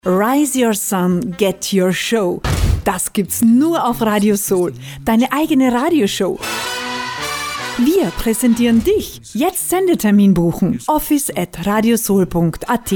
Rise Your Sun, Get Your Show. Das gibt's nur auf Radio Soul, deine eigene Radioshow. Wir präsentieren dich. Jetzt Sendetermin buchen. office@radiosoul.at.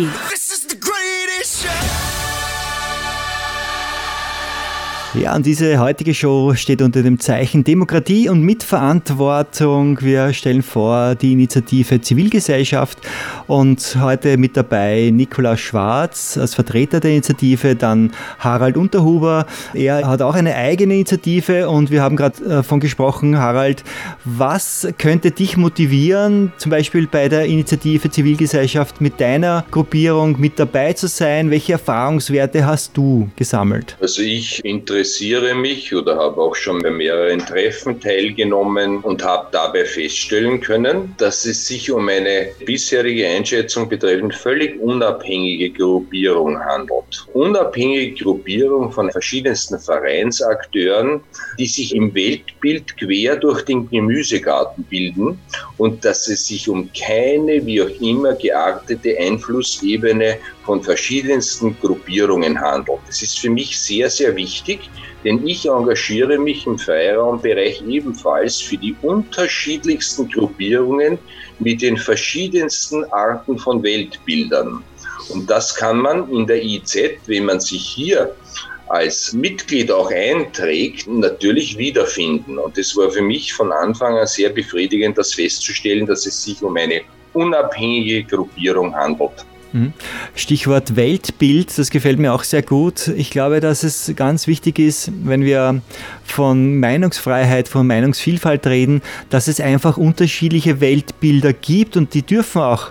Ja, und diese heutige Show steht unter dem Zeichen Demokratie und Mitverantwortung. Wir stellen vor die Initiative Zivilgesellschaft und heute mit dabei Nikolaus Schwarz als Vertreter der Initiative, dann Harald Unterhuber. Er hat auch eine eigene Initiative und wir haben gerade davon gesprochen, Harald, was könnte dich motivieren, zum Beispiel bei der Initiative Zivilgesellschaft mit deiner Gruppierung mit dabei zu sein? Welche Erfahrungswerte hast du gesammelt? Also ich interessiere mich oder habe auch schon bei mehreren Treffen teilgenommen und habe dabei feststellen können, dass es sich um eine bisherige Einschätzung betreffend völlig unabhängige Gruppierung handelt. Unabhängige Gruppierung von verschiedensten Vereinsakteuren, die sich im Weltbild quer durch den Gemüsegarten bilden und dass es sich um keine wie auch immer geartete Einflussebene von verschiedensten Gruppierungen handelt. Das ist für mich sehr, sehr wichtig, denn ich engagiere mich im Freiraumbereich ebenfalls für die unterschiedlichsten Gruppierungen mit den verschiedensten Arten von Weltbildern. Und das kann man in der IZ, wenn man sich hier als Mitglied auch einträgt, natürlich wiederfinden. Und es war für mich von Anfang an sehr befriedigend, das festzustellen, dass es sich um eine unabhängige Gruppierung handelt. Stichwort Weltbild, das gefällt mir auch sehr gut. Ich glaube, dass es ganz wichtig ist, wenn wir von Meinungsfreiheit, von Meinungsvielfalt reden, dass es einfach unterschiedliche Weltbilder gibt und die dürfen auch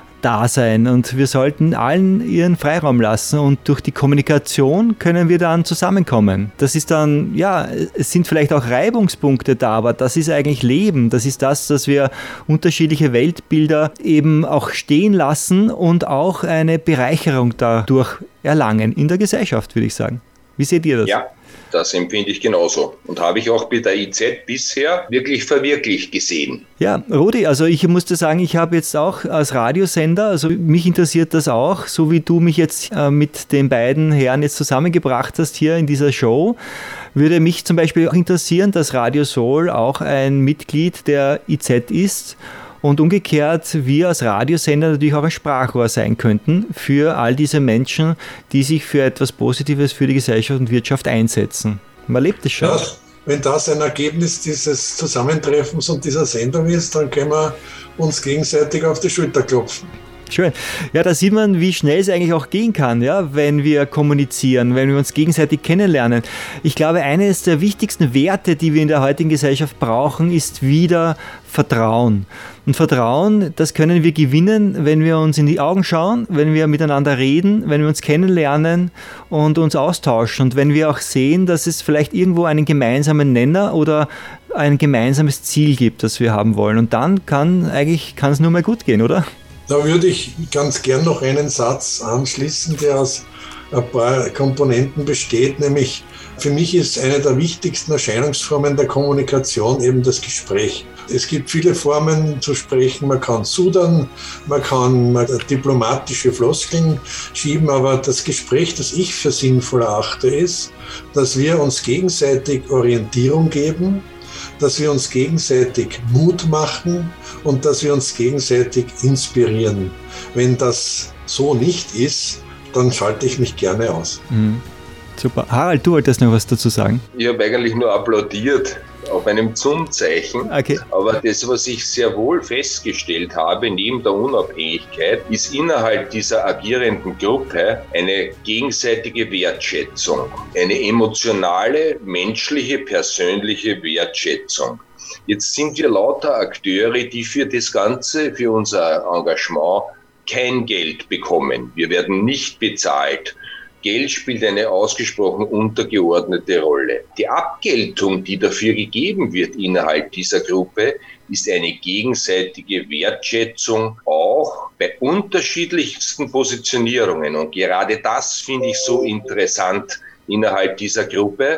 da sein und wir sollten allen ihren Freiraum lassen und durch die Kommunikation können wir dann zusammenkommen. Das ist dann, ja, es sind vielleicht auch Reibungspunkte da, aber das ist eigentlich Leben. Das ist das, dass wir unterschiedliche Weltbilder eben auch stehen lassen und auch eine Bereicherung dadurch erlangen in der Gesellschaft, würde ich sagen. Wie seht ihr das? Ja. Das empfinde ich genauso und habe ich auch bei der IZ bisher wirklich verwirklicht gesehen. Ja, Rudi, also ich musste sagen, ich habe jetzt auch als Radiosender, also mich interessiert das auch, so wie du mich jetzt mit den beiden Herren jetzt zusammengebracht hast hier in dieser Show, würde mich zum Beispiel auch interessieren, dass Radio Soul auch ein Mitglied der IZ ist. Und umgekehrt, wir als Radiosender natürlich auch ein Sprachrohr sein könnten für all diese Menschen, die sich für etwas Positives für die Gesellschaft und Wirtschaft einsetzen. Man lebt es schon. Ja, wenn das ein Ergebnis dieses Zusammentreffens und dieser Sendung ist, dann können wir uns gegenseitig auf die Schulter klopfen. Schön. Ja, da sieht man, wie schnell es eigentlich auch gehen kann, ja, wenn wir kommunizieren, wenn wir uns gegenseitig kennenlernen. Ich glaube, eines der wichtigsten Werte, die wir in der heutigen Gesellschaft brauchen, ist wieder Vertrauen. Und Vertrauen, das können wir gewinnen, wenn wir uns in die Augen schauen, wenn wir miteinander reden, wenn wir uns kennenlernen und uns austauschen und wenn wir auch sehen, dass es vielleicht irgendwo einen gemeinsamen Nenner oder ein gemeinsames Ziel gibt, das wir haben wollen. Und dann kann es nur mal gut gehen, oder? Da würde ich ganz gern noch einen Satz anschließen, der aus ein paar Komponenten besteht, nämlich für mich ist eine der wichtigsten Erscheinungsformen der Kommunikation eben das Gespräch. Es gibt viele Formen zu sprechen, man kann sudern, man kann diplomatische Floskeln schieben, aber das Gespräch, das ich für sinnvoll erachte, ist, dass wir uns gegenseitig Orientierung geben, dass wir uns gegenseitig Mut machen und dass wir uns gegenseitig inspirieren. Wenn das so nicht ist, dann schalte ich mich gerne aus. Super. Harald, du wolltest noch was dazu sagen? Ich habe eigentlich nur applaudiert auf einem Zoom-Zeichen. Okay. Aber das, was ich sehr wohl festgestellt habe, neben der Unabhängigkeit, ist innerhalb dieser agierenden Gruppe eine gegenseitige Wertschätzung. Eine emotionale, menschliche, persönliche Wertschätzung. Jetzt sind wir lauter Akteure, die für das Ganze, für unser Engagement kein Geld bekommen. Wir werden nicht bezahlt. Geld spielt eine ausgesprochen untergeordnete Rolle. Die Abgeltung, die dafür gegeben wird innerhalb dieser Gruppe, ist eine gegenseitige Wertschätzung, auch bei unterschiedlichsten Positionierungen. Und gerade das finde ich so interessant innerhalb dieser Gruppe,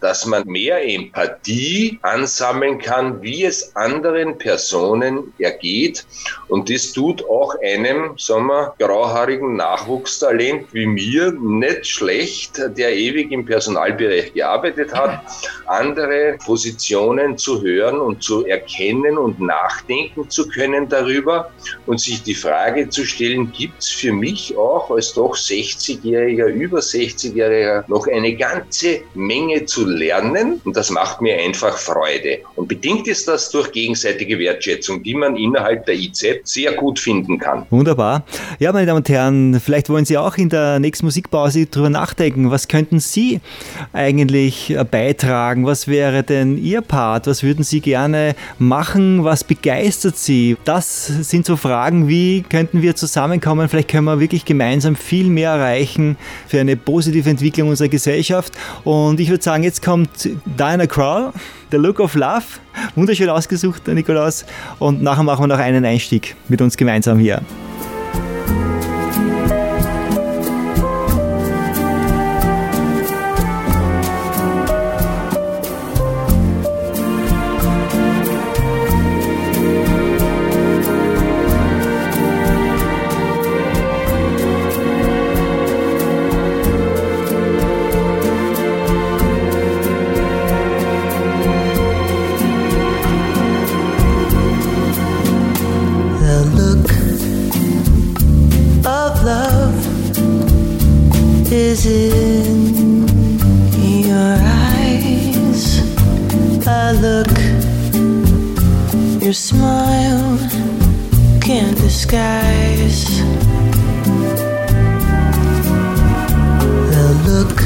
dass man mehr Empathie ansammeln kann, wie es anderen Personen ergeht. Und das tut auch einem, sagen wir, grauhaarigen Nachwuchstalent wie mir nicht schlecht, der ewig im Personalbereich gearbeitet hat, andere Positionen zu hören und zu erkennen und nachdenken zu können darüber und sich die Frage zu stellen, gibt es für mich auch als doch 60-Jähriger, über 60-Jähriger noch eine ganze Menge zu lernen, und das macht mir einfach Freude. Und bedingt ist das durch gegenseitige Wertschätzung, die man innerhalb der IZ sehr gut finden kann. Wunderbar. Ja, meine Damen und Herren, vielleicht wollen Sie auch in der nächsten Musikpause drüber nachdenken. Was könnten Sie eigentlich beitragen? Was wäre denn Ihr Part? Was würden Sie gerne machen? Was begeistert Sie? Das sind so Fragen, wie könnten wir zusammenkommen? Vielleicht können wir wirklich gemeinsam viel mehr erreichen für eine positive Entwicklung unserer Gesellschaft. Und ich würde sagen, jetzt kommt Diana Krall, The Look of Love. Wunderschön ausgesucht, Nikolaus. Und nachher machen wir noch einen Einstieg mit uns gemeinsam hier. Is in your eyes a look your smile can't disguise? The look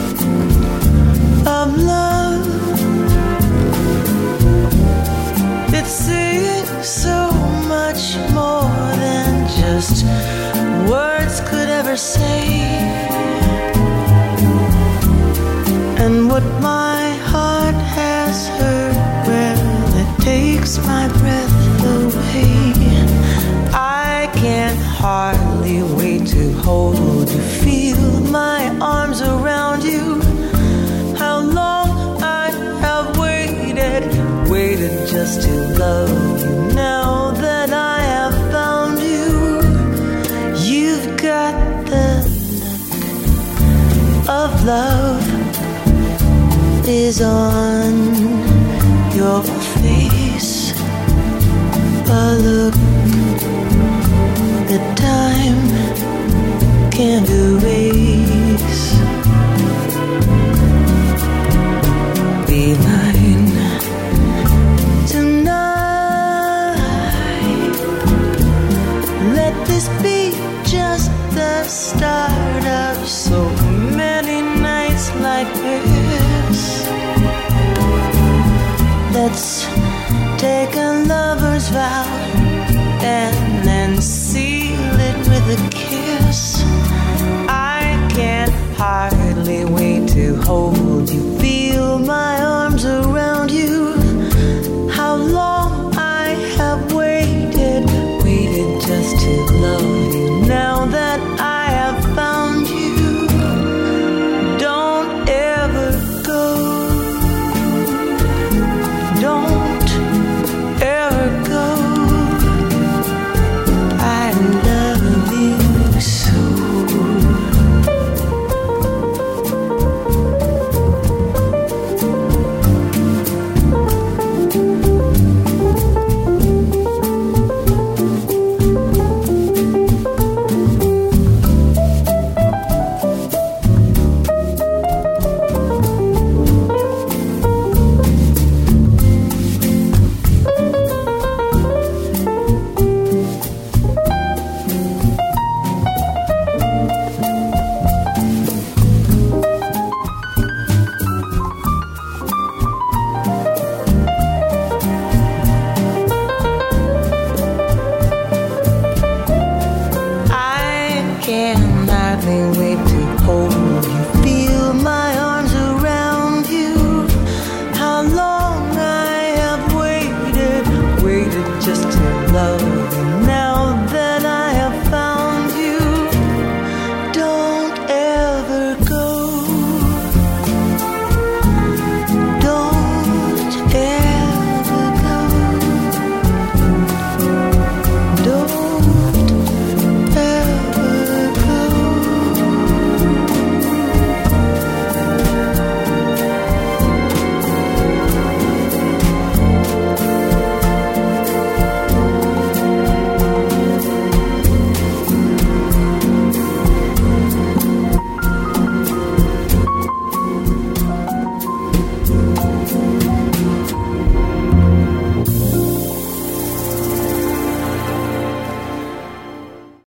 of love, it's saying so much more than just words could ever say. And what my heart has heard, well, it takes my breath away. I can hardly wait to hold you, feel my arms around you. How long I have waited just to love you. Now that I have found you, you've got the look of love is on your face, a look that time can't erase. Be mine tonight. Let this be just the start of so many nights like this. Let's take a lover's vow and then seal it with a kiss.